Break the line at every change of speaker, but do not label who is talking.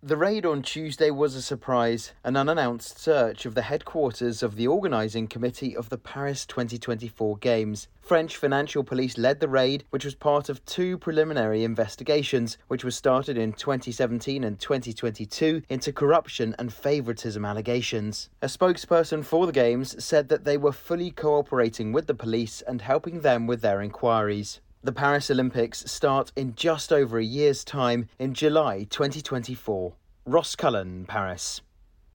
The raid on Tuesday was a surprise, an unannounced search of the headquarters of the organising committee of the Paris 2024 Games. French financial police led the raid, which was part of two preliminary investigations, which were started in 2017 and 2022 into corruption and favouritism allegations. A spokesperson for the Games said that they were fully cooperating with the police and helping them with their inquiries. The Paris Olympics start in just over a year's time in July 2024. Ross Cullen, Paris.